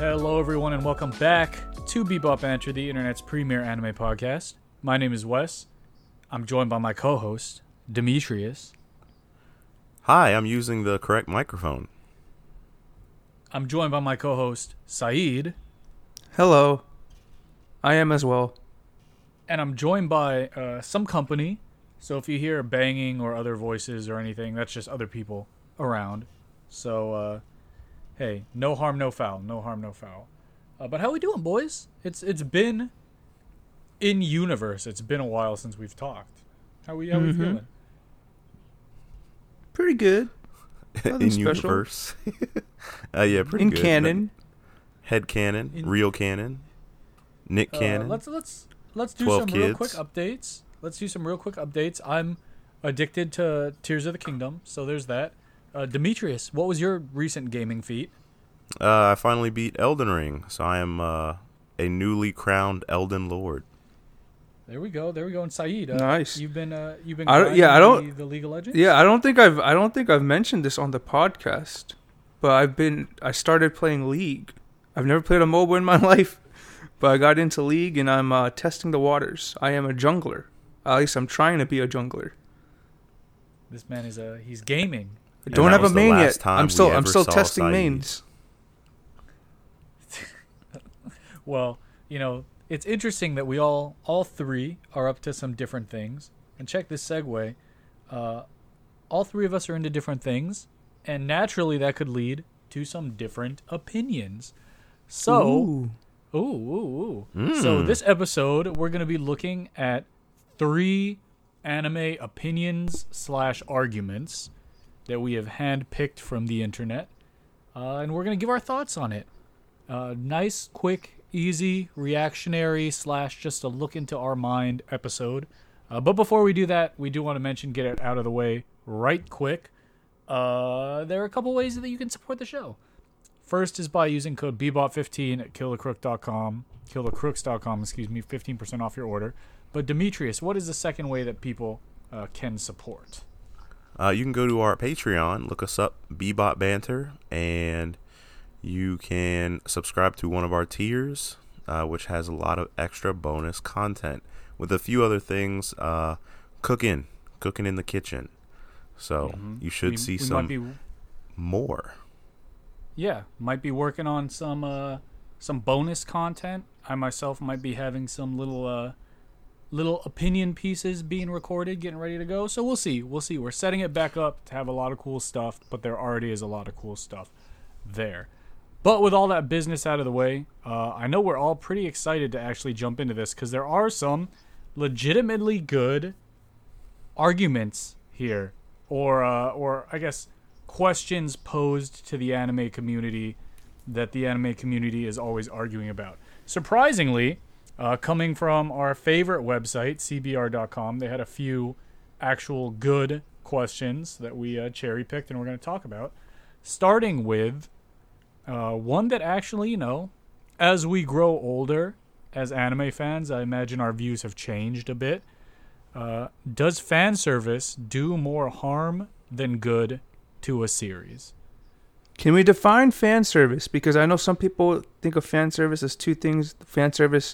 Hello, everyone, and welcome back to Bebop Banter, the internet's premier anime podcast. My name is Wes. I'm joined by my co-host, Demetrius. Hi, I'm using the correct microphone. I'm joined by my co-host, Saeed. Hello. I am as well. And I'm joined by some company. So if you hear banging or other voices or anything, that's just other people around. So, hey, no harm, no foul. No harm, no foul. But how we doing, boys? It's been in universe. It's been a while since we've talked. How we feeling? Pretty good. In universe. Yeah, pretty in good. In canon. Head canon. Real canon. Nick canon. Let's do some real quick updates. I'm addicted to Tears of the Kingdom, so there's that. Demetrius, what was your recent gaming feat? I finally beat Elden Ring, so I am a newly crowned Elden Lord. There we go. And Saeed, nice. You've been the League of Legends? Yeah, I don't think I've mentioned this on the podcast, but I started playing League. I've never played a MOBA in my life, but I got into League and I'm testing the waters. I am a jungler. At least I'm trying to be a jungler. This man he's gaming. I don't have a main yet. I'm still testing mains. Well, it's interesting that we all three are up to some different things. And check this segue. All three of us are into different things, and naturally that could lead to some different opinions. So, So this episode, we're going to be looking at 3 anime opinions / arguments that we have handpicked from the internet. And we're going to give our thoughts on it. Nice, quick, easy, reactionary / just a look into our mind episode. But before we do that, we do want to mention, get it out of the way right quick. There are a couple ways that you can support the show. First is by using code BEBOP15 at killthecrook.com, 15% off your order. But Demetrius, what is the second way that people can support? You can go to our Patreon, look us up, Bebop Banter, and you can subscribe to one of our tiers, which has a lot of extra bonus content, with a few other things, cooking in the kitchen. So you should see some more. Yeah, might be working on some bonus content. I myself might be having some little opinion pieces being recorded, getting ready to go. So we'll see. We're setting it back up to have a lot of cool stuff, but there already is a lot of cool stuff there. But with all that business out of the way, I know we're all pretty excited to actually jump into this because there are some legitimately good arguments here, or I guess questions posed to the anime community that the anime community is always arguing about. Surprisingly, coming from our favorite website, cbr.com, they had a few actual good questions that we cherry-picked and we're going to talk about, starting with one that actually, as we grow older as anime fans, I imagine our views have changed a bit. Does fan service do more harm than good to a series? Can we define fan service? Because I know some people think of fan service as two things. Fan service,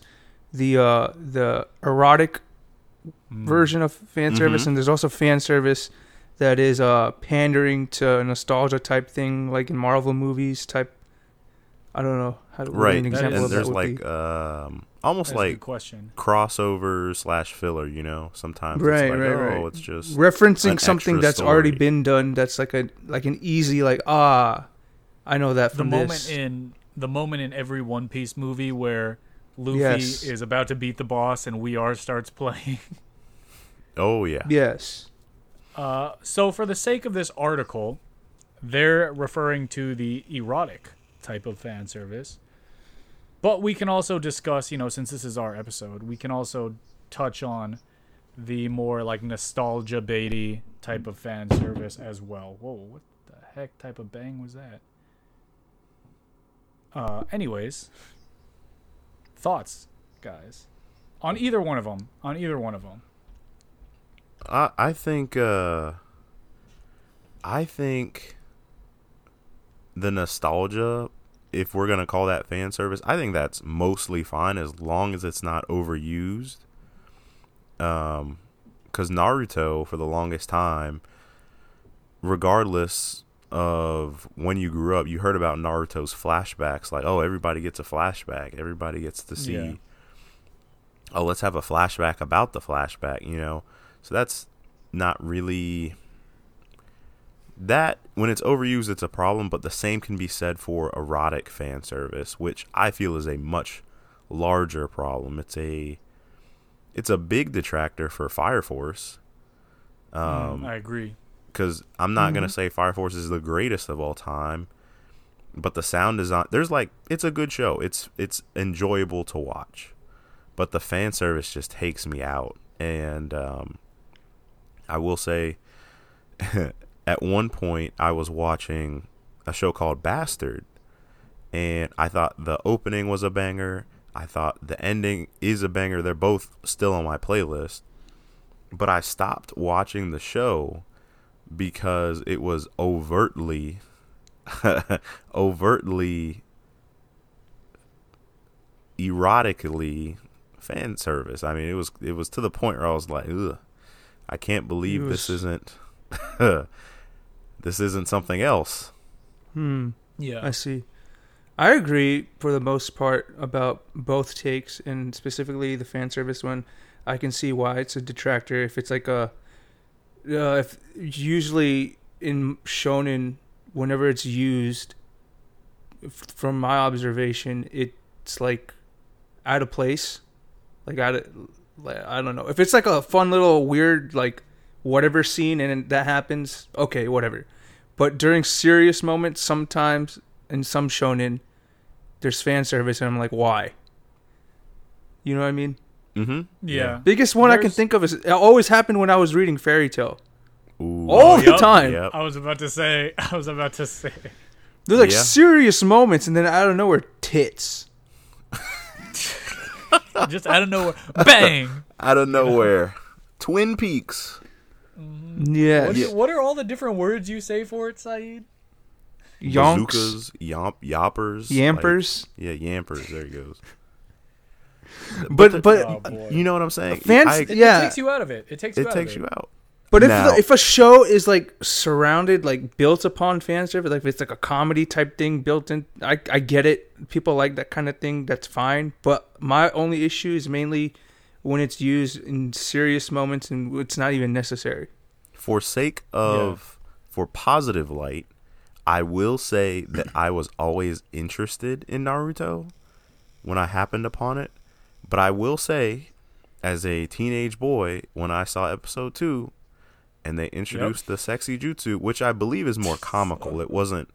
the erotic version of fan service, and there's also fan service that is pandering to a nostalgia type thing, like in Marvel movies type. I don't know how to right. An example and of there's that like almost like crossover / filler. Sometimes right. it's just referencing something that's story. Already been done. That's like an easy I know that from this. The moment in every One Piece movie where Luffy is about to beat the boss and We Are starts playing. Oh yeah. Yes. So for the sake of this article, they're referring to the erotic type of fan service. But we can also discuss, since this is our episode, we can also touch on the more like nostalgia baity type of fan service as well. Whoa, what the heck type of bang was that? Anyways, thoughts, guys, on either one of them. I think the nostalgia if we're gonna call that fan service, I think that's mostly fine as long as it's not overused. Because Naruto, for the longest time, regardless of when you grew up, you heard about Naruto's flashbacks. Like, oh, everybody gets a flashback. Everybody gets to see. Yeah. Oh, let's have a flashback about the flashback. So that's not really. That, when it's overused, it's a problem, but the same can be said for erotic fan service, which I feel is a much larger problem. It's a big detractor for Fire Force. I agree. Because I'm not going to say Fire Force is the greatest of all time, but the sound design, it's a good show. It's enjoyable to watch, but the fan service just takes me out. And I will say, at one point, I was watching a show called Bastard, and I thought the opening was a banger. I thought the ending is a banger. They're both still on my playlist, but I stopped watching the show because it was overtly erotically fan service. I mean, it was to the point where I was like, ugh, I can't believe this isn't this isn't something else. Yeah. I see. I agree for the most part about both takes, and specifically the fan service one. I can see why it's a detractor. If it's like if usually in shonen, whenever it's used, from my observation, it's like out of place. Like I don't know. If it's like a fun little weird like whatever scene and that happens, okay, whatever. But during serious moments, sometimes in some shonen, there's fan service, and I'm like, why? You know what I mean? Mm-hmm. Yeah. Biggest one I can think of is it always happened when I was reading Fairy Tail. Ooh. All the time. Yep. I was about to say. There's like serious moments, and then out of nowhere, tits. Just out of nowhere, bang! Out of nowhere, Twin Peaks. Yeah. What are all the different words you say for it, Saeed? Yonks. Bazookas, yoppers. Yampers. Like, yeah, yampers. There it goes. But Oh, boy. You know what I'm saying? It takes you out of it. It takes you out. But Now- if a show is like surrounded, like built upon fan service, like if it's like a comedy type thing built in, I get it. People like that kind of thing. That's fine. But my only issue is mainly when it's used in serious moments and it's not even necessary. For sake of for positive light, I will say that I was always interested in Naruto when I happened upon it. But I will say, as a teenage boy, when I saw episode 2 and they introduced the sexy jutsu, which I believe is more comical. It wasn't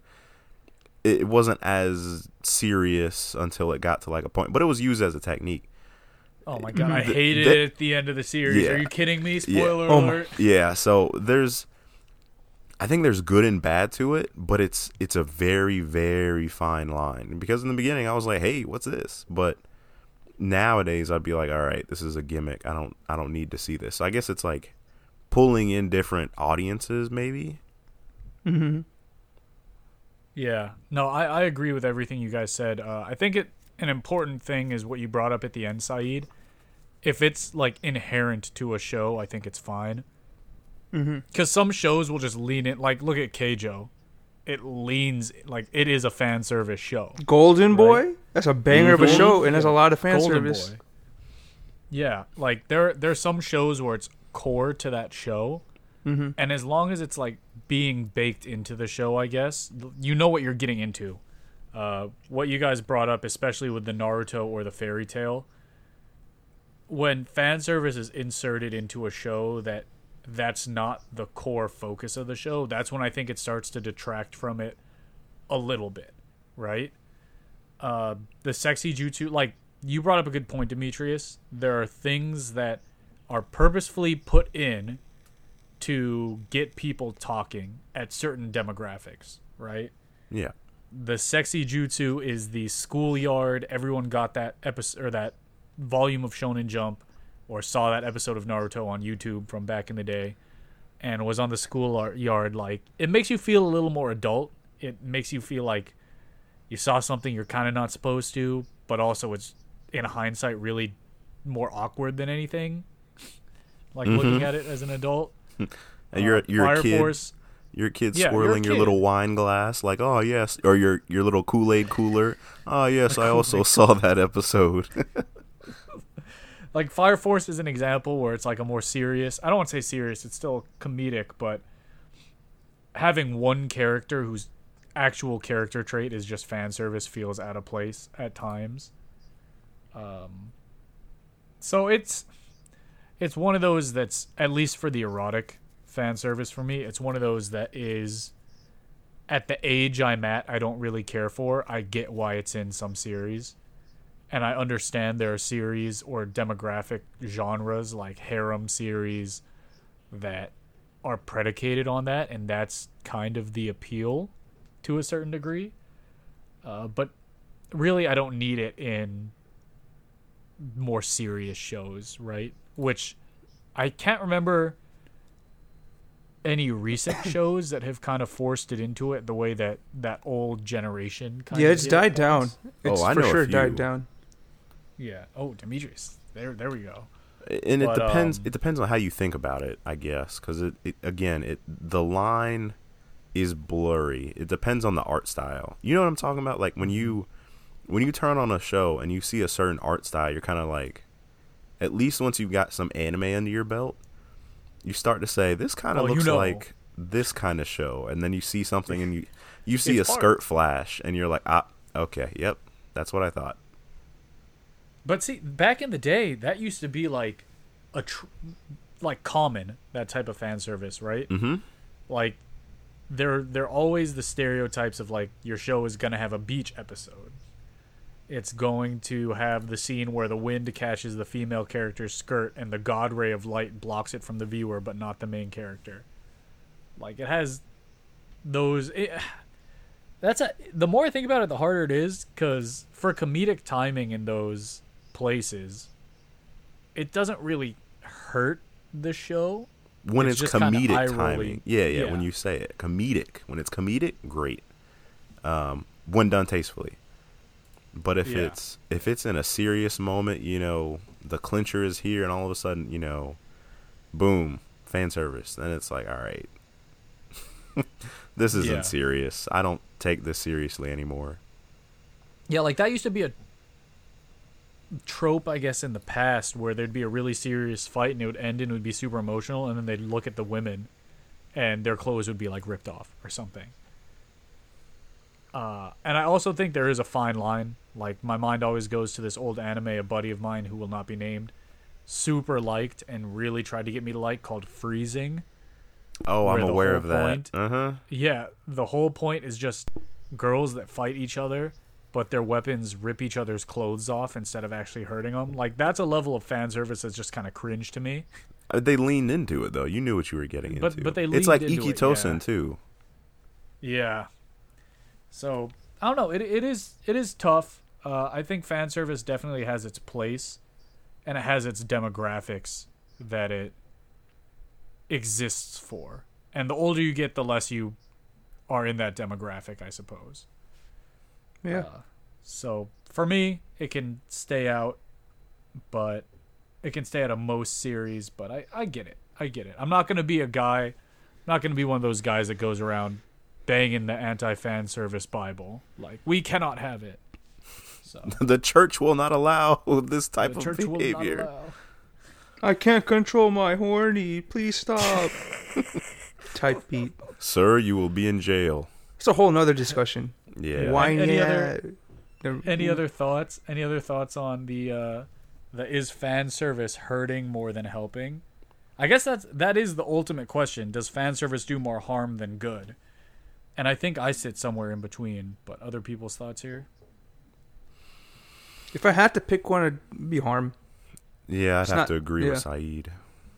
as serious until it got to like a point, but it was used as a technique. Oh my god, I hated it at the end of the series. Yeah. Are you kidding me? Spoiler Oh alert. Yeah, so I think there's good and bad to it, but it's a very, very fine line. Because in the beginning I was like, hey, what's this? But nowadays I'd be like, all right, this is a gimmick. I don't need to see this. So I guess it's like pulling in different audiences, maybe. Mm-hmm. Yeah. No, I agree with everything you guys said. I think an important thing is what you brought up at the end, Saeed. If it's like inherent to a show, I think it's fine. Because some shows will just lean in. Like, look at Keijo. It leans like it is a fan service show. Golden Boy? Right? That's a banger of a show, and there's a lot of fan Golden service. Boy. Yeah, like there's some shows where it's core to that show, and as long as it's like being baked into the show, I guess you know what you're getting into. What you guys brought up, especially with the Naruto or the Fairy Tail, when fan service is inserted into a show that's not the core focus of the show, that's when I think it starts to detract from it a little bit, right? The sexy jutsu, like you brought up a good point, Demetrius. There are things that are purposefully put in to get people talking at certain demographics, right? Yeah. The sexy jutsu is the schoolyard. Everyone got that episode or that volume of Shonen Jump or saw that episode of Naruto on YouTube from back in the day and was on the schoolyard. Like, it makes you feel a little more adult. It makes you feel like, you saw something you're kind of not supposed to, but also it's in hindsight really more awkward than anything. Like looking at it as an adult. And you're Fire a kid. Force. You're a kid Yeah, swirling you're a your little kid. wine glass, like, oh yes, or your little Kool-Aid cooler. Oh yes, I also saw that episode. Like Fire Force is an example where it's like a more serious. I don't want to say serious. It's still comedic, but having one character whose actual character trait is just fan service feels out of place at times. So it's one of those that's, at least for the erotic fan service for me, it's one of those that is, at the age I'm at, I don't really care for. I get why it's in some series. And I understand there are series or demographic genres like harem series that are predicated on that, and that's kind of the appeal to a certain degree. But really, I don't need it in more serious shows, right? Which I can't remember any recent shows that have kind of forced it into it the way that old generation kind of It's did died it down. once. It's I for know a sure few. died down. Yeah. Oh, Demetrius. There we go. And it But, depends. It depends on how you think about it, I guess, because the line is blurry. It depends on the art style. You know what I'm talking about? Like when you turn on a show and you see a certain art style, you're kind of like, at least once you've got some anime under your belt, you start to say, this kind of looks like this kind of show. And then you see something and you see It's a art. skirt flash and you're like, okay, yep, that's what I thought. But see, back in the day, that used to be like like common, that type of fan service, right? Mm-hmm. Like they're always the stereotypes of like your show is gonna have a beach episode. It's going to have the scene where the wind catches the female character's skirt and the god ray of light blocks it from the viewer, but not the main character. Like it has those. The more I think about it, the harder it is, because for comedic timing in those places, it doesn't really hurt the show. When it's just kinda comedic eye-rolling. timing. Yeah, when you say it. Comedic. When it's comedic, great. When done tastefully. But if it's in a serious moment, the clincher is here and all of a sudden, boom, fan service, then it's like, all right. This isn't serious. I don't take this seriously anymore. Yeah, like that used to be a trope, I guess, in the past, where there'd be a really serious fight and it would end and it would be super emotional, and then they'd look at the women and their clothes would be like ripped off or something. And I also think there is a fine line. Like my mind always goes to this old anime a buddy of mine who will not be named super liked and really tried to get me to like, called Freezing. Oh, I'm where the aware whole of that. point- Uh-huh. Yeah, the whole point is just girls that fight each other, but their weapons rip each other's clothes off instead of actually hurting them. Like, that's a level of fan service that's just kind of cringe to me. They leaned into it, though. You knew what you were getting But- into. but they it's leaned like into it, Ikitosen, yeah. too. Yeah. So, I don't know. It is tough. I think fan service definitely has its place, and it has its demographics that it exists for. And the older you get, the less you are in that demographic, I suppose. Yeah. So for me, it can stay out, but it can stay out of most series. But I get it. I get it. I'm not gonna be a guy. I'm not gonna be one of those guys that goes around banging the anti-fan service Bible. Like, we cannot have it. So The church will not allow this type the of church will not behavior. allow. I can't control my horny. Please stop. Type beat. Sir, you will be in jail. It's a whole nother discussion. Yeah. Why? Any yeah. other- Any other thoughts? Any other thoughts on the is fan service hurting more than helping? I guess that is the ultimate question. Does fan service do more harm than good? And I think I sit somewhere in between. But other people's thoughts here? If I had to pick one, it'd be harm. Yeah, I'd It's have not- to agree yeah. with Saeed.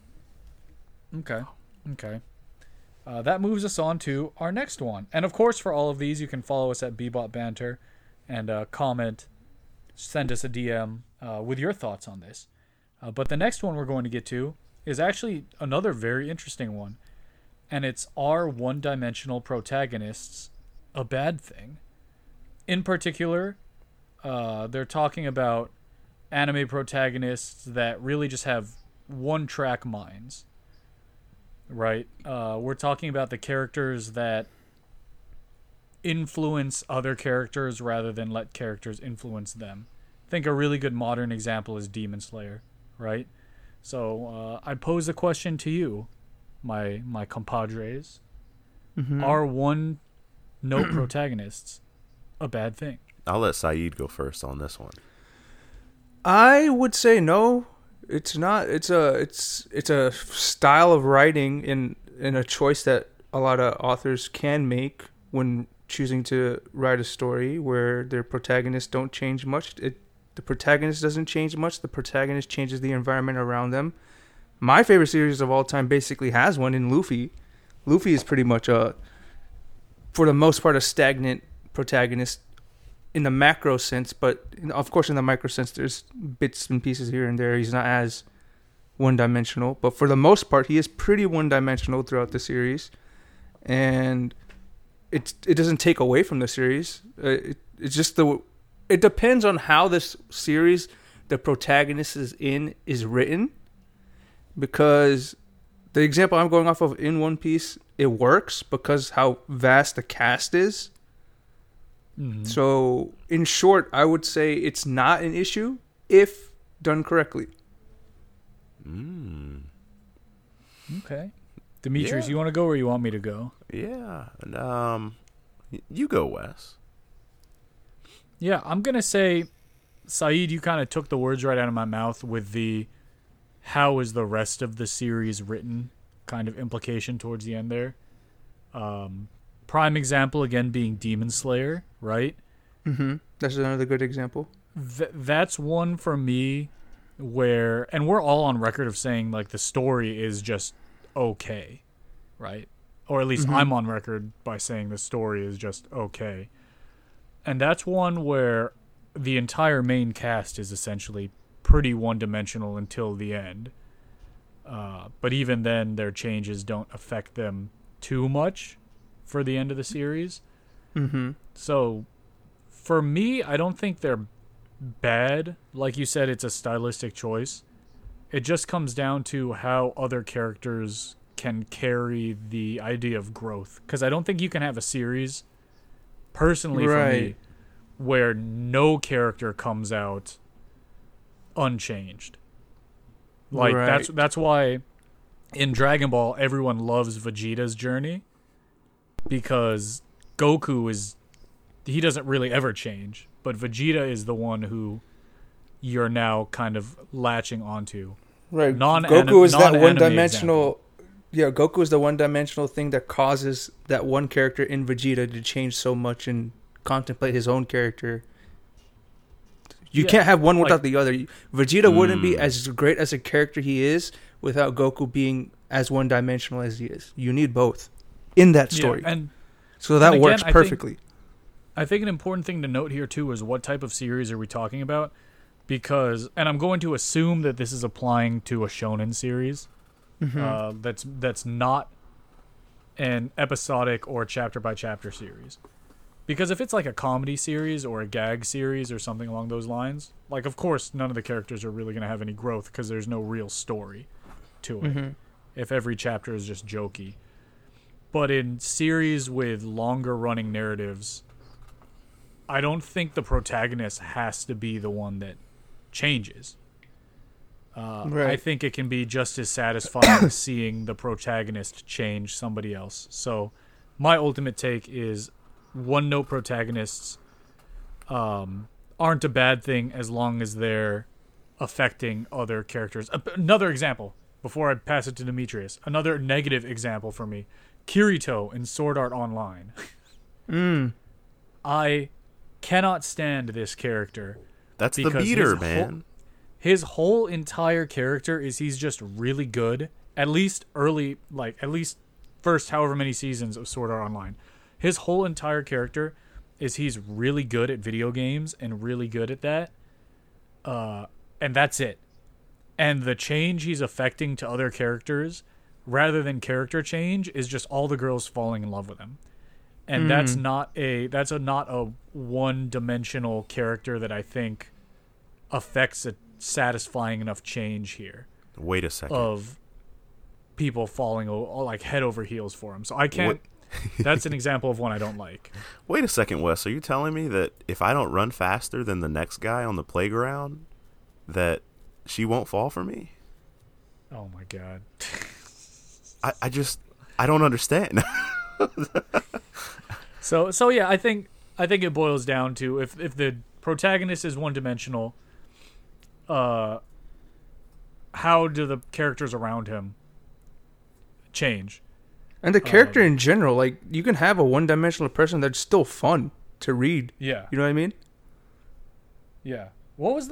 Okay. That moves us on to our next one. And of course, for all of these, you can follow us at Bebop Banter and comment, send us a DM with your thoughts on this. But the next one we're going to get to is actually another very interesting one. And it's, are one-dimensional protagonists a bad thing? in particular, they're talking about anime protagonists that really just have one-track minds, right? We're talking about the characters that influence other characters rather than let characters influence them. I think a really good modern example is Demon Slayer, right? So I pose a question to you, my compadres. Mm-hmm. Are one-note protagonists a bad thing? I'll let Saeed go first on this one. I would say no. It's not. It's a style of writing in a choice that a lot of authors can make when choosing to write a story where their protagonists don't change much. The protagonist doesn't change much. The protagonist changes the environment around them. My favorite series of all time basically has one in Luffy. Luffy is pretty much for the most part, a stagnant protagonist in the macro sense, but of course in the micro sense, there's bits and pieces here and there. He's not as one-dimensional, but for the most part, he is pretty one-dimensional throughout the series, and it doesn't take away from the series. It's just it depends on how this series the protagonist is written, because the example I'm going off of in One Piece, it works because how vast the cast is. Mm-hmm. So, in short, I would say it's not an issue if done correctly. Okay. Demetrius, Yeah. you want to go or you want me to go? Yeah. And, you go, Wes. Yeah, I'm going to say, Saeed, you kind of took the words right out of my mouth with the how is the rest of the series written kind of implication towards the end there. Prime example, again, being Demon Slayer, right? Mm-hmm. That's another good example. That's one for me where, and we're all on record of saying, like, the story is just okay, right? Or at least I'm on record by saying the story is just okay. And that's one where the entire main cast is essentially pretty one-dimensional until the end. But even then, their changes don't affect them too much for the end of the series. Mm-hmm. So, for me, I don't think they're bad. Like you said, it's a stylistic choice. It just comes down to how other characters can carry the idea of growth. Because I don't think you can have a series, personally for me, where no character comes out unchanged. Like, that's why in Dragon Ball, everyone loves Vegeta's journey. Because Goku he doesn't really ever change, but Vegeta is the one who you're now kind of latching onto. Right. Goku is that one-dimensional. Yeah, Goku is the one-dimensional thing that causes that one character in Vegeta to change so much and contemplate his own character. You can't have one without the other. Vegeta wouldn't be as great as a character he is without Goku being as one-dimensional as he is. You need both in that story. Yeah, and so that again, works perfectly. I think an important thing to note here, too, is what type of series are we talking about? Because, and I'm going to assume that this is applying to a shonen series that's not an episodic or chapter-by-chapter series. Because if it's like a comedy series or a gag series or something along those lines, like, of course, none of the characters are really going to have any growth because there's no real story to it. If every chapter is just jokey. But in series with longer running narratives, I don't think the protagonist has to be the one that changes. I think it can be just as satisfying seeing the protagonist change somebody else. So my ultimate take is one-note protagonists aren't a bad thing as long as they're affecting other characters. Another example, before I pass it to Demetrius, another negative example for me, Kirito in Sword Art Online. I cannot stand this character. That's the beater, man. His whole entire character is he's just really good. At least first however many seasons of Sword Art Online. His whole entire character is he's really good at video games and really good at that. And that's it. And the change he's affecting to other characters, rather than character change, is just all the girls falling in love with him. And that's not a one-dimensional character that I think affects a satisfying enough change here Wait a second. of people falling like head over heels for him. So I can't. That's an example of one I don't like. Wait a second, Wes. Are you telling me that if I don't run faster than the next guy on the playground, that she won't fall for me? Oh my god. I don't understand. So yeah, I think it boils down to if the protagonist is one-dimensional, how do the characters around him change? And the character in general, like, you can have a one-dimensional person that's still fun to read. Yeah. You know what I mean? Yeah. What's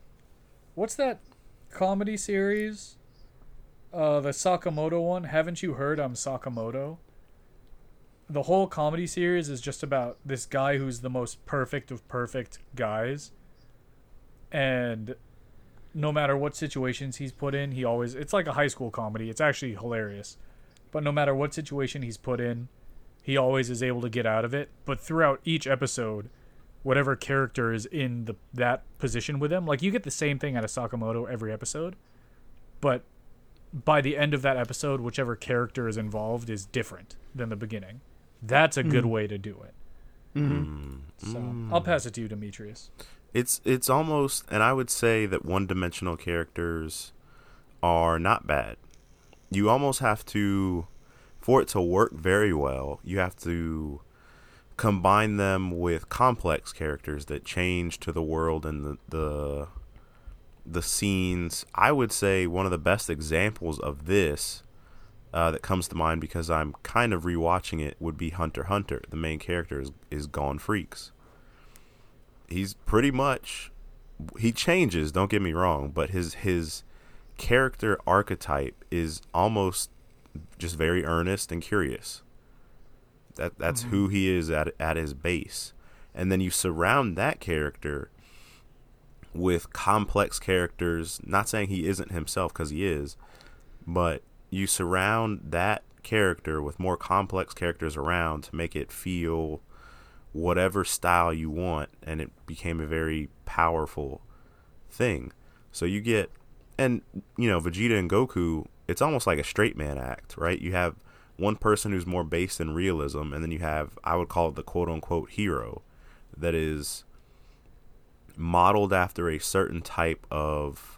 that comedy series? The Sakamoto one. Haven't you heard I'm Sakamoto? The whole comedy series is just about this guy who's the most perfect of perfect guys. And no matter what situations he's put in, it's like a high school comedy. It's actually hilarious. But no matter what situation he's put in, he always is able to get out of it. But throughout each episode, whatever character is in that position with him, like, you get the same thing out of Sakamoto every episode, but by the end of that episode, whichever character is involved is different than the beginning. That's a good way to do it. So I'll pass it to you, Demetrius. It's almost, and I would say that one-dimensional characters are not bad. You almost have to, for it to work very well, you have to combine them with complex characters that change to the world and the scenes. I would say one of the best examples of this that comes to mind, because I'm kind of rewatching it, would be Hunter x Hunter. The main character is Gon Freaks. He's pretty much, he changes, don't get me wrong, but his character archetype is almost just very earnest and curious. That's who he is at his base. And then you surround that character with complex characters, not saying he isn't himself, because he is, but you surround that character with more complex characters around to make it feel whatever style you want, and it became a very powerful thing. So you get, and Vegeta and Goku, it's almost like a straight man act, right? You have one person who's more based in realism, and then you have, I would call it the quote-unquote hero that is modeled after a certain type of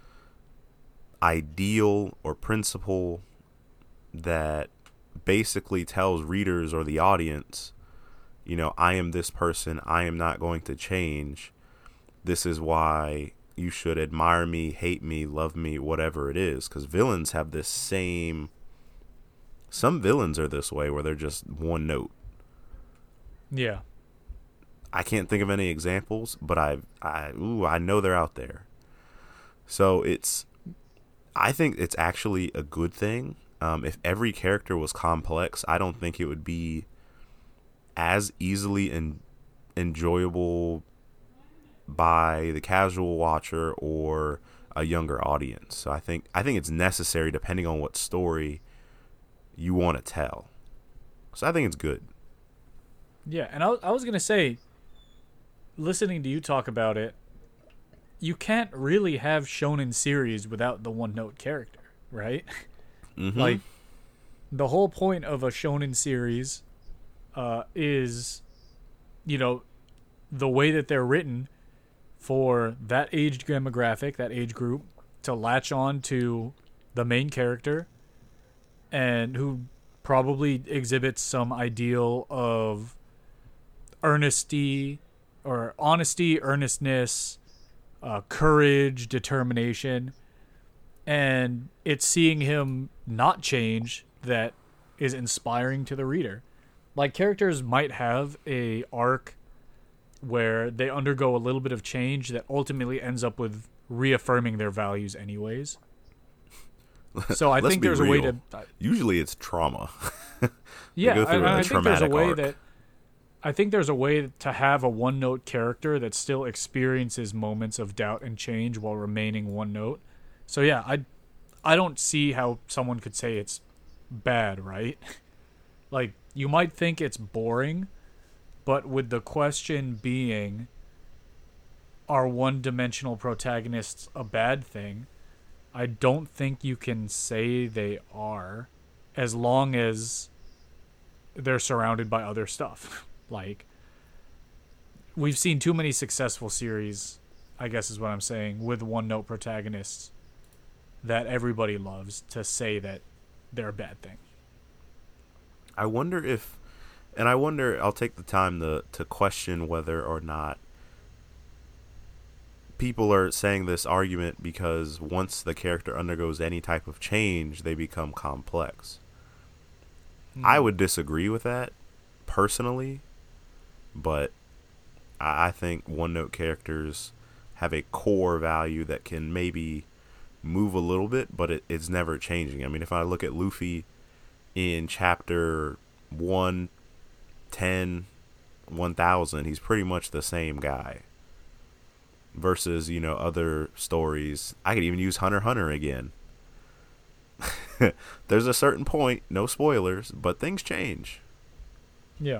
ideal or principle that basically tells readers or the audience, I am this person, I am not going to change. This is why you should admire me, hate me, love me, whatever it is. Because villains have this same, some villains are this way where they're just one note. Yeah. I can't think of any examples, but I know they're out there. So I think it's actually a good thing. If every character was complex, I don't think it would be as easily enjoyable by the casual watcher or a younger audience. So I think it's necessary depending on what story you want to tell. So I think it's good. Yeah, and I was going to say, listening to you talk about it, you can't really have shonen series without the one-note character, right? Mm-hmm. Like, the whole point of a shonen series is, the way that they're written for that age demographic, that age group, to latch on to the main character, and who probably exhibits some ideal of honesty, earnestness, courage, determination, and it's seeing him not change that is inspiring to the reader. Like, characters might have a arc where they undergo a little bit of change that ultimately ends up with reaffirming their values anyways. So I think there's a way to... Usually it's trauma. Yeah, I think there's a way that... I think there's a way to have a one-note character that still experiences moments of doubt and change while remaining one note. So yeah, I don't see how someone could say it's bad, right? Like, you might think it's boring, but with the question being, are one-dimensional protagonists a bad thing? I don't think you can say they are, as long as they're surrounded by other stuff. Like, we've seen too many successful series, I guess is what I'm saying, with one-note protagonists that everybody loves to say that they're a bad thing. I wonder if, and I wonder, I'll take the time to question whether or not people are saying this argument because once the character undergoes any type of change, they become complex. I would disagree with that, personally, but I think one-note characters have a core value that can maybe move a little bit, but it's never changing. I mean, if I look at Luffy in chapter 1, 10, 1000, he's pretty much the same guy. Versus, you know, other stories. I could even use Hunter x Hunter again. There's a certain point, no spoilers, but things change. Yeah.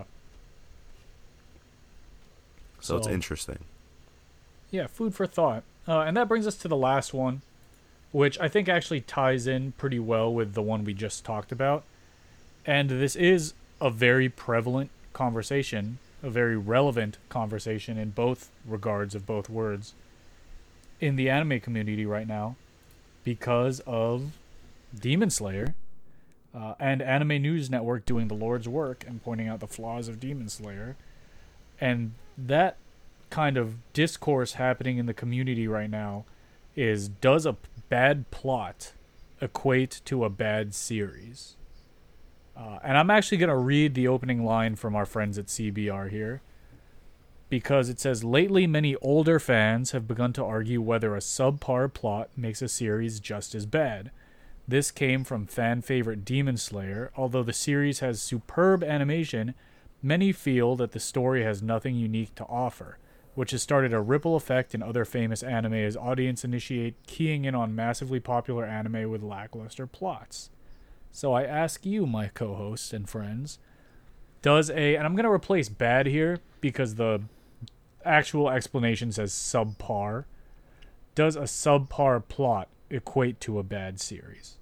So it's interesting. Yeah, food for thought. And that brings us to the last one, which I think actually ties in pretty well with the one we just talked about. And this is a very prevalent conversation, a very relevant conversation in both regards of both words in the anime community right now because of Demon Slayer and Anime News Network doing the Lord's work and pointing out the flaws of Demon Slayer. And that kind of discourse happening in the community right now is, does a bad plot equate to a bad series? And I'm actually going to read the opening line from our friends at CBR here, because it says, lately many older fans have begun to argue whether a subpar plot makes a series just as bad. This came from fan favorite Demon Slayer. Although the series has superb animation, many feel that the story has nothing unique to offer, which has started a ripple effect in other famous anime as audience initiate keying in on massively popular anime with lackluster plots. So I ask you, my co-hosts and friends, and I'm going to replace bad here because the actual explanation says subpar. Does a subpar plot equate to a bad series?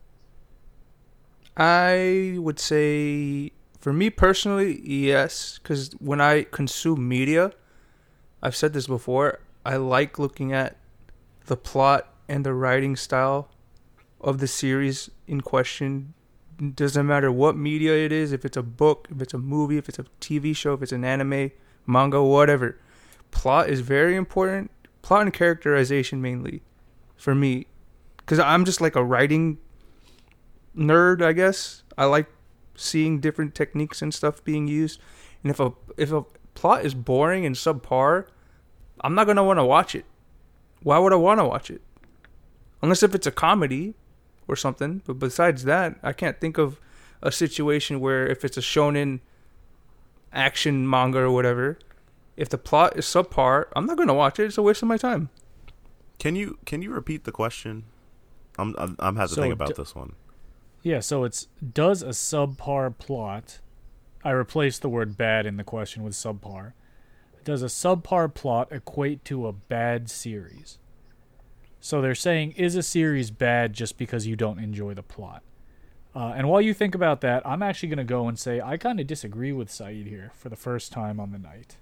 I would say, for me personally, yes. Because when I consume media, I've said this before, I like looking at the plot and the writing style of the series in question. Doesn't matter what media it is, if it's a book, if it's a movie, if it's a TV show, if it's an anime, manga, whatever. Plot is very important. Plot and characterization mainly for me. Because I'm just like a writing nerd, I guess. I like seeing different techniques and stuff being used. And if a plot is boring and subpar, I'm not going to want to watch it. Why would I want to watch it? Unless if it's a comedy or something. But besides that, I can't think of a situation where if it's a shonen action manga or whatever, if the plot is subpar, I'm not going to watch it. It's a waste of my time. Can you repeat the question? I'm have to think about this one. Yeah, so it's, does a subpar plot, I replaced the word bad in the question with subpar. Does a subpar plot equate to a bad series? So they're saying, is a series bad just because you don't enjoy the plot? And while you think about that, I'm actually going to go and say I kind of disagree with Saeed here for the first time on the night.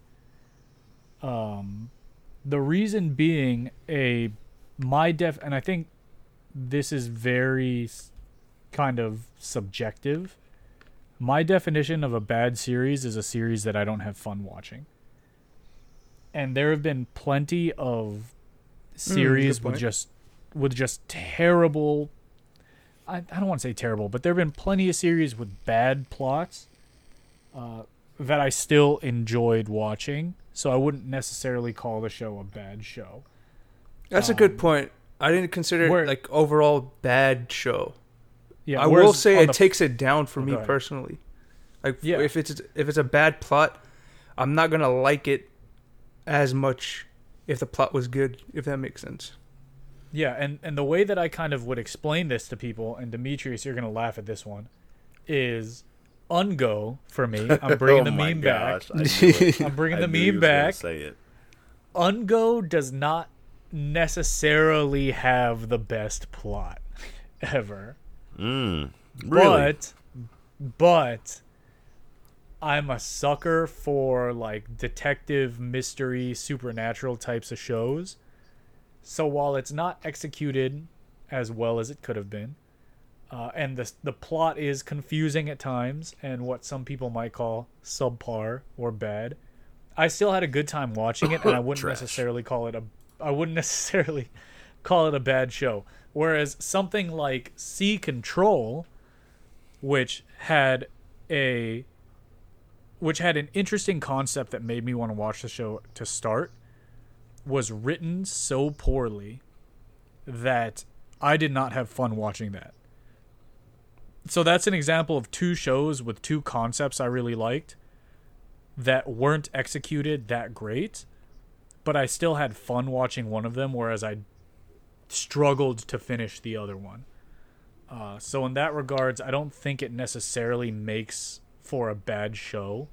The reason being and I think this is very kind of subjective. My definition of a bad series is a series that I don't have fun watching. And there have been plenty of series with just terrible, I don't want to say terrible, but there have been plenty of series with bad plots that I still enjoyed watching. So I wouldn't necessarily call the show a bad show. That's a good point. I didn't consider it like overall bad show. Yeah, I will say it takes it down for me personally. Like if it's a bad plot, I'm not gonna like it as much if the plot was good, if that makes sense. Yeah, and the way that I kind of would explain this to people, and Demetrius, you're gonna laugh at this one, is Ungo for me. I'm bringing the meme back. I knew it. I'm bringing I the knew he meme was gonna back. Say it. Ungo does not necessarily have the best plot ever. Really? But I'm a sucker for like detective, mystery, supernatural types of shows. So while it's not executed as well as it could have been, and the plot is confusing at times and what some people might call subpar or bad, I still had a good time watching it, and I wouldn't necessarily call it a bad show. Whereas something like Sea Control, which had an interesting concept that made me want to watch the show to start, was written so poorly that I did not have fun watching that. So that's an example of two shows with two concepts I really liked that weren't executed that great, but I still had fun watching one of them, whereas I struggled to finish the other one. So in that regards, I don't think it necessarily makes for a bad show,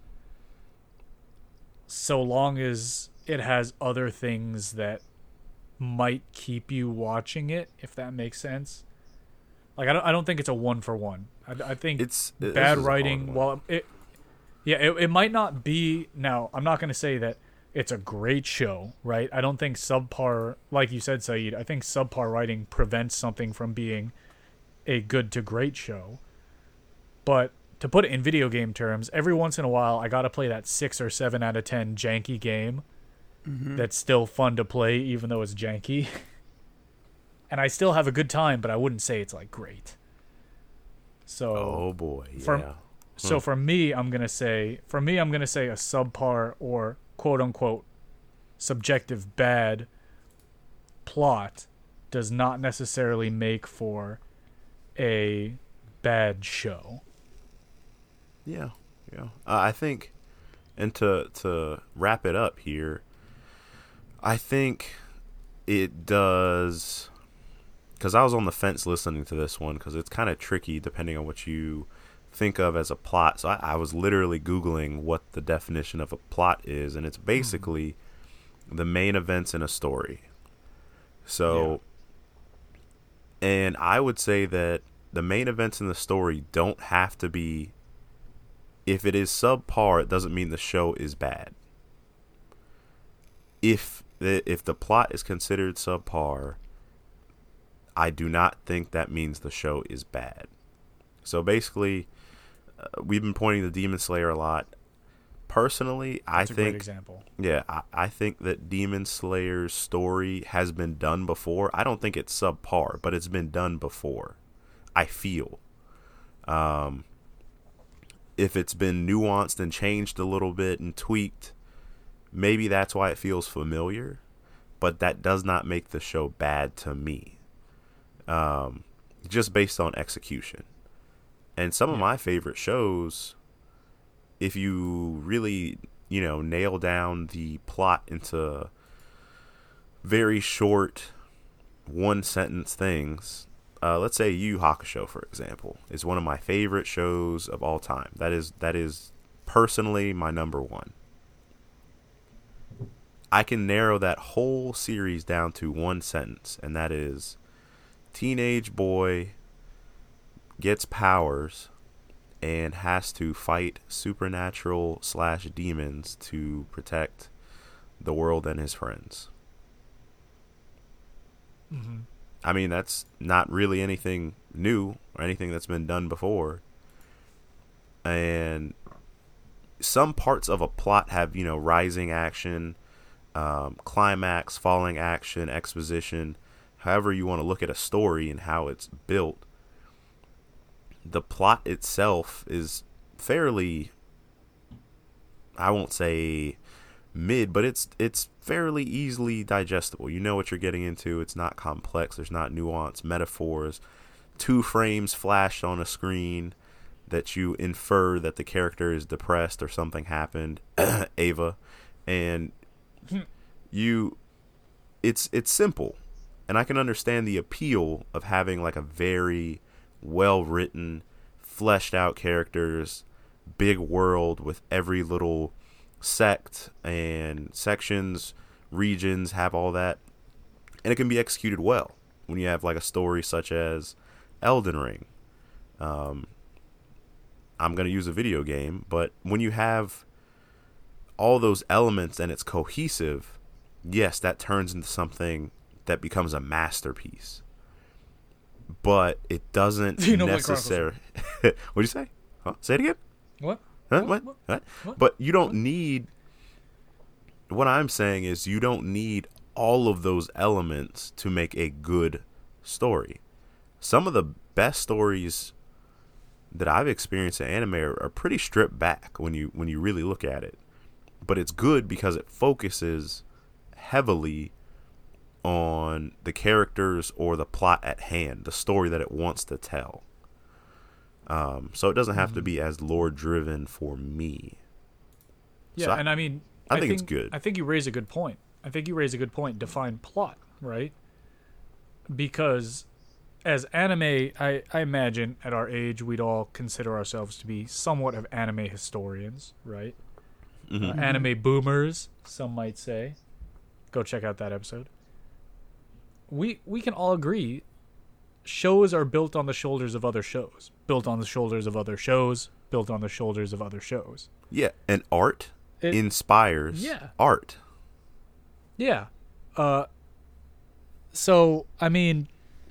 so long as it has other things that might keep you watching it, if that makes sense. Like I don't think it's a 1-for-1. I think it's bad writing. Well, it might not be. Now, I'm not going to say that it's a great show, right? I don't think subpar, like you said, Saeed, I think subpar writing prevents something from being a good to great show. But to put it in video game terms, every once in a while, I got to play that 6 or 7 out of 10 janky game that's still fun to play, even though it's janky. And I still have a good time, but I wouldn't say it's like great. So, oh boy, yeah. So for me, I'm gonna say a subpar or quote unquote subjective bad plot does not necessarily make for a bad show. Yeah. I think, and to wrap it up here, I think it does, because I was on the fence listening to this one, because it's kind of tricky depending on what you think of as a plot. So I was literally Googling what the definition of a plot is, and it's basically the main events in a story. So, and I would say that the main events in the story don't have to be, if it is subpar, it doesn't mean the show is bad. If the plot is considered subpar, I do not think that means the show is bad. So basically, we've been pointing to Demon Slayer a lot. Personally, That's a great example. Yeah, I think that Demon Slayer's story has been done before. I don't think it's subpar, but it's been done before, I feel. If it's been nuanced and changed a little bit and tweaked, maybe that's why it feels familiar, but that does not make the show bad to me. Just based on execution. And some of my favorite shows, if you really, nail down the plot into very short, one-sentence things, let's say Yu Yu Hakusho, for example, is one of my favorite shows of all time. That is personally my number one. I can narrow that whole series down to one sentence, and that is: teenage boy gets powers and has to fight supernatural / demons to protect the world and his friends. Mm-hmm. I mean, that's not really anything new or anything that's been done before. And some parts of a plot have, rising action, climax, falling action, exposition, however you want to look at a story and how it's built. The plot itself is fairly, I won't say mid, but it's fairly easily digestible. You know what you're getting into. It's not complex. There's not nuance, metaphors, 2 frames flashed on a screen that you infer that the character is depressed or something happened, Ava, and it's simple. And I can understand the appeal of having like a very well written, fleshed out characters big world with every little sect and sections, regions, have all that, and it can be executed well when you have like a story such as Elden Ring. I'm going to use a video game, but when you have all those elements and it's cohesive, yes, that turns into something that becomes a masterpiece. But it doesn't necessarily. What'd you say? Huh? Say it again. What? Huh? What? But you don't need. What I'm saying is, you don't need all of those elements to make a good story. Some of the best stories that I've experienced in anime are pretty stripped back when you really look at it. But it's good because it focuses heavily on the characters or the plot at hand, the story that it wants to tell. So it doesn't have to be as lore driven for me. Yeah, so and I mean, I think it's good. I think you raise a good point. Define plot, right? Because as anime, I imagine at our age, we'd all consider ourselves to be somewhat of anime historians, right? Mm-hmm. Anime boomers, some might say. Go check out that episode. We can all agree shows are built on the shoulders of other shows. Built on the shoulders of other shows. Built on the shoulders of other shows. Yeah, and art inspires art. Yeah. So, I mean,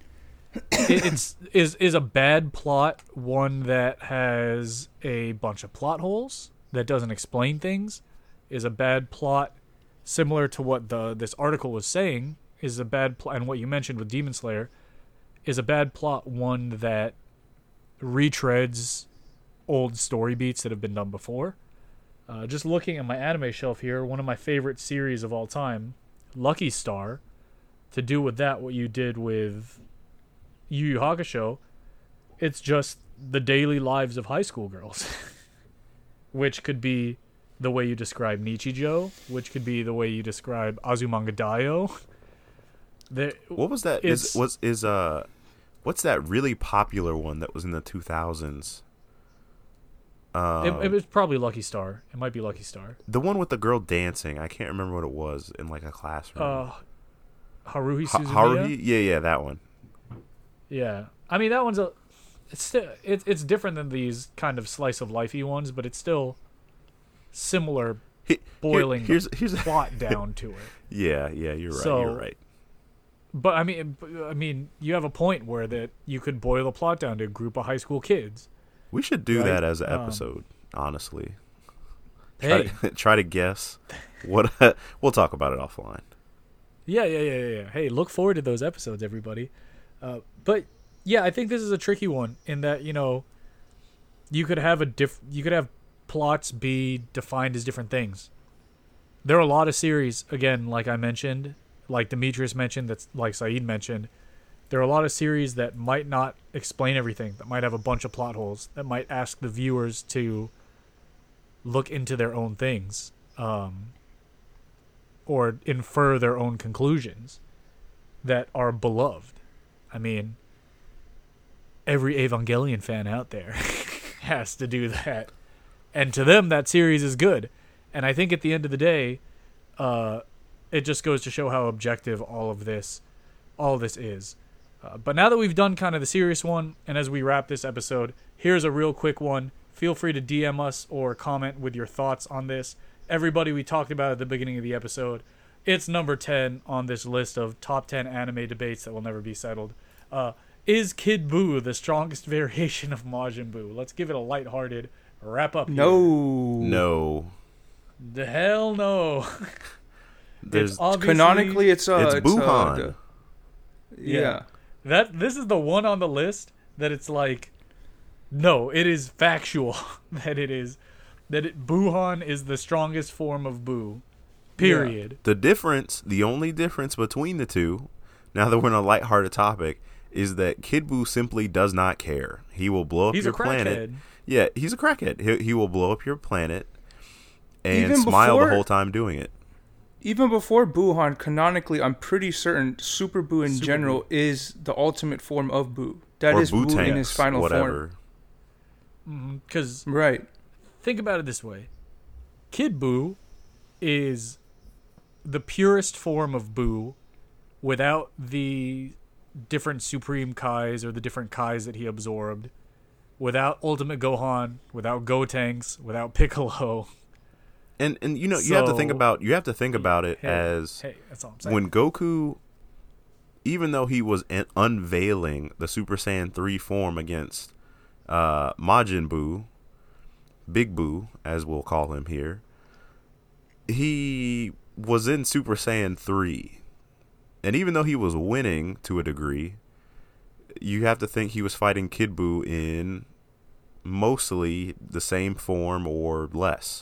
is a bad plot one that has a bunch of plot holes that doesn't explain things? Is a bad plot similar to what this article was saying? Is a bad plot, and what you mentioned with Demon Slayer, is a bad plot one that retreads old story beats that have been done before? Just looking at my anime shelf here, one of my favorite series of all time, Lucky Star, to do with that what you did with Yu Yu Hakusho, it's just the daily lives of high school girls, which could be the way you describe Nichijou, which could be the way you describe Azumanga Daioh. What was that? What's that really popular one that was in the 2000s? It was probably Lucky Star. It might be Lucky Star. The one with the girl dancing. I can't remember what it was in like a classroom. Haruhi Suzumiya? Haruhi? Yeah, that one. Yeah. I mean, that one's it's different than these kind of slice of lifey ones, but it's still similar, boiling here's plot down to it. Yeah, you're right. So, you're right. But I mean, you have a point where that you could boil the plot down to a group of high school kids. We should do that as an episode, honestly. Try to guess what. We'll talk about it offline. Yeah. Hey, look forward to those episodes, everybody. But yeah, I think this is a tricky one in that, you know, you could have plots be defined as different things. There are a lot of series, again, like I mentioned, like Demetrius mentioned, that's like Saeed mentioned. There are a lot of series that might not explain everything, that might have a bunch of plot holes, that might ask the viewers to look into their own things, or infer their own conclusions that are beloved. I mean, every Evangelion fan out there has to do that. And to them, that series is good. And I think at the end of the day, it just goes to show how objective all of this is. But now that we've done kind of the serious one, and as we wrap this episode, here's a real quick one. Feel free to DM us or comment with your thoughts on this. Everybody we talked about at the beginning of the episode, it's number 10 on this list of top 10 anime debates that will never be settled. Is Kid Buu the strongest variation of Majin Buu? Let's give it a lighthearted wrap up. No. The hell no. Canonically, it's Buuhan. Yeah. This is the one on the list that it's like, no, it is factual that Buuhan is the strongest form of Buu. Period. Yeah. The only difference between the two, now that we're on a lighthearted topic, is that Kid Buu simply does not care. He will blow up your planet. Yeah, he's a crackhead. He will blow up your planet and smile the whole time doing it. Even before Buuhan, canonically, I'm pretty certain Super Buu in general is the ultimate form of Buu. That is Buu in his final form. Because right. think about it this way. Kid Buu is the purest form of Buu without the different Supreme Kais or the different Kais that he absorbed, without Ultimate Gohan, without Gotenks, without Piccolo. And you have to think about it as that's all I'm saying. when Goku, even though he was unveiling the Super Saiyan 3 form against Majin Buu, Big Buu, as we'll call him here, he was in Super Saiyan 3. And even though he was winning to a degree, you have to think he was fighting Kid Buu in mostly the same form or less.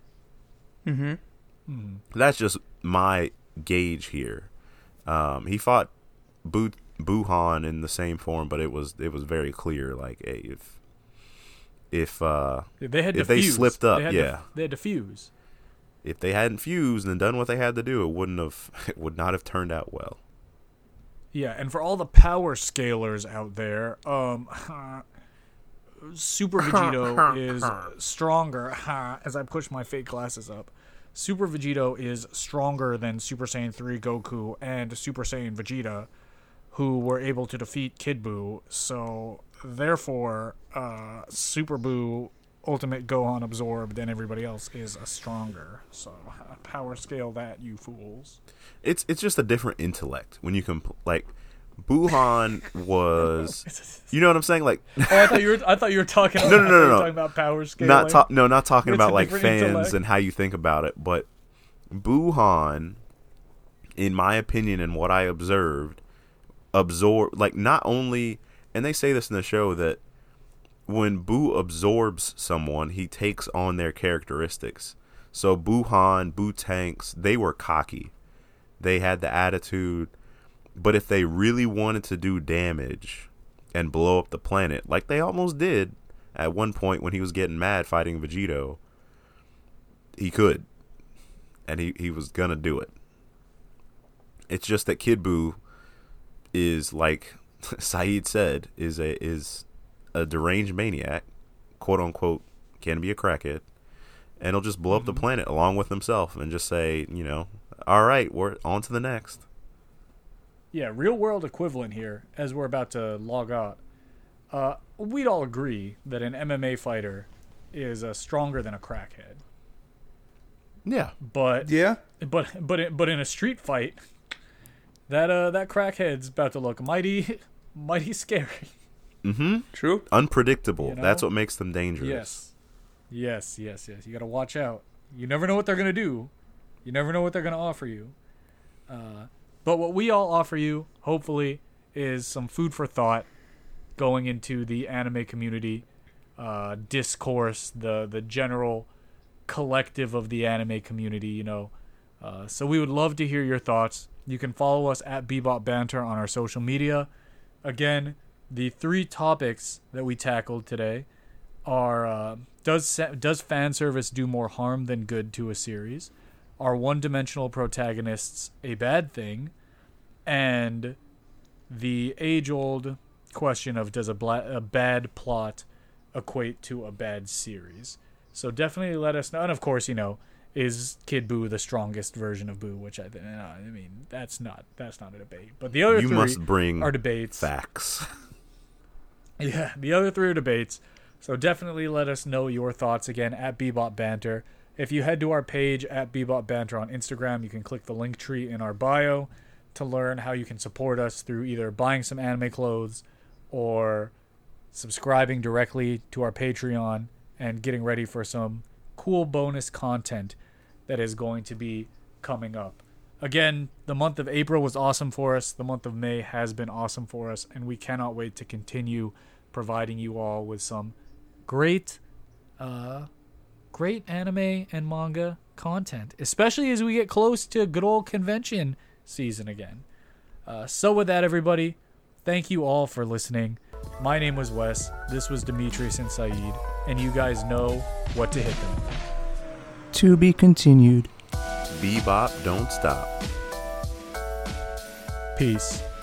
That's just my gauge here. He fought Buhan in the same form, but it was very clear. Like, hey, if they slipped up, they had to fuse. If they hadn't fused and done what they had to do, it would not have turned out well. Yeah, and for all the power scalers out there, Super Vegito is stronger. As I push my fake glasses up, Super Vegito is stronger than Super Saiyan 3 Goku and Super Saiyan Vegeta, who were able to defeat Kid Buu. So, therefore, Super Buu, Ultimate Gohan absorbed, and everybody else is stronger. So, power scale that, you fools. It's just a different intellect when you can like. Buhan was, you know what I'm saying? Like, I thought you were talking. No. Talking about power scaling. Not talking It's about a like different fans intellect. and how you think about it, but Buhan, in my opinion and what I observed, like not only, and they say this in the show that when Buu absorbs someone, he takes on their characteristics. So Buhan, Buu-Tanks, they were cocky. They had the attitude. But if they really wanted to do damage and blow up the planet, like they almost did at one point when he was getting mad fighting Vegito, he could. And he was going to do it. It's just that Kid Buu is, like Saeed said, is a deranged maniac, quote unquote, can be a crackhead, and he'll just blow up the planet along with himself and just say, all right, we're on to the next. Yeah, real world equivalent here, as we're about to log out. We'd all agree that an MMA fighter is stronger than a crackhead. Yeah. But in a street fight, that crackhead's about to look mighty scary. Mm-hmm. True. Unpredictable. That's what makes them dangerous. Yes. You got to watch out. You never know what they're gonna do. You never know what they're gonna offer you. But what we all offer you, hopefully, is some food for thought going into the anime community, discourse, the general collective of the anime community, So we would love to hear your thoughts. You can follow us at Bebop Banter on our social media. Again, the 3 topics that we tackled today are, does fan service do more harm than good to a series? Are one-dimensional protagonists a bad thing? And the age-old question of does a bad plot equate to a bad series? So definitely let us know. And of course, is Kid Buu the strongest version of Buu? Which I mean, that's not a debate. But the other 3 must bring are debates. Facts. Yeah, the other 3 are debates. So definitely let us know your thoughts again at Bebop Banter. If you head to our page at Bebop Banter on Instagram, you can click the link tree in our bio to learn how you can support us through either buying some anime clothes or subscribing directly to our Patreon and getting ready for some cool bonus content that is going to be coming up. Again, the month of April was awesome for us. The month of May has been awesome for us, and we cannot wait to continue providing you all with some great anime and manga content, especially as we get close to good old convention season again. So with that, everybody, thank you all for listening. My name was Wes. This was Demetrius and Saeed, and you guys know what to hit them. To be continued. Bebop don't stop. Peace.